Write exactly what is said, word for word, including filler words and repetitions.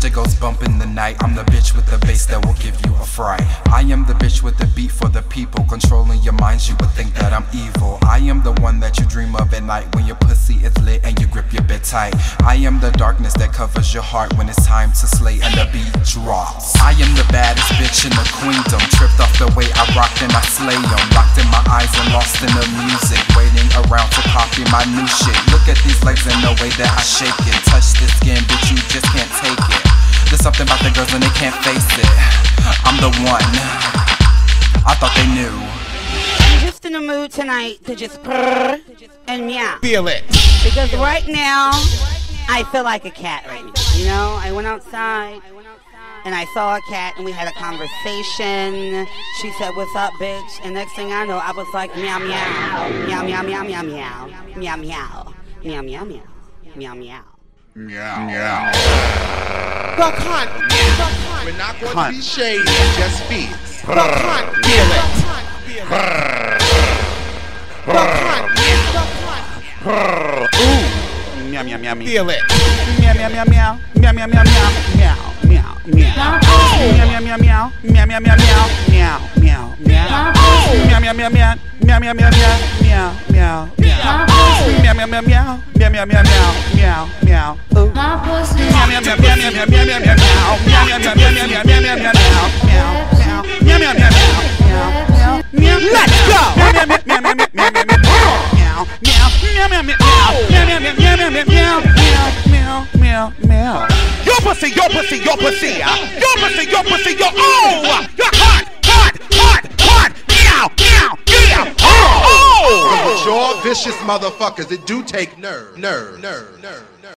Shit goes bump in the night. I'm the bitch with the bass that will give you a fright. I am the bitch with the beat for the people. Controlling your minds, you would think that I'm evil. I am the one that you dream of at night when your pussy is lit and you grip your bed tight. I am the darkness that covers your heart when it's time to slay and the beat drops. I am the baddest bitch in the queendom. Tripped off the way I rocked and I slay 'em. Locked in my eyes and lost in the music. Waiting around to copy my new shit. Look at these legs and the way that I shake it. Touch this skin, bitch, you just can't take it. There's something about the girls when they can't face it. I'm the one. I thought they knew. I'm just in the mood tonight to just purr and meow. Feel it. Because right now, I feel like a cat right now. You know, I went outside and I saw a cat and we had a conversation. She said, "What's up, bitch?" And next thing I know, I was like, meow, meow. Meow, meow, meow, meow, meow. Meow, meow. Meow, meow, meow. Meow, meow. Meow, meow. The cunt. We're not going to be shady, just speed. The cunt. Feel it. The cunt. The cunt. Ooh. Meow, meow, meow, meow. Feel it. Meow, meow, meow, meow. Meow, meow, meow, meow. Meow, meow, meow. Meow, meow, meow, meow. Meow, meow, meow, meow. Meow, meow, meow. Meow, meow, meow, meow. Meow, meow, meow, meow. Meow, meow, meow. Meow, meow, meow, meow. Meow, meow, meow, meow. Meow, meow. Ooh. Meow, meow, meow, meow, meow, meow, meow, meow, meow. Meow, meow, meow, meow, meow, meow, meow, meow, meow. Meow, meow. Meow, meow, meow, meow. Meow, meow. Let's go. Meow, meow, meow, meow, meow, meow, meow, meow. Meow, meow, meow, meow, meow, meow, meow, meow, meow, meow, meow, meow, meow, meow. Your pussy, your pussy, your pussy. Your pussy, your pussy, your oh. You're hot, hot, hot, hot. Meow, meow, meow. Oh, oh. Mature, vicious motherfuckers. It do take nerve, nerve, nerve, nerve, nerve.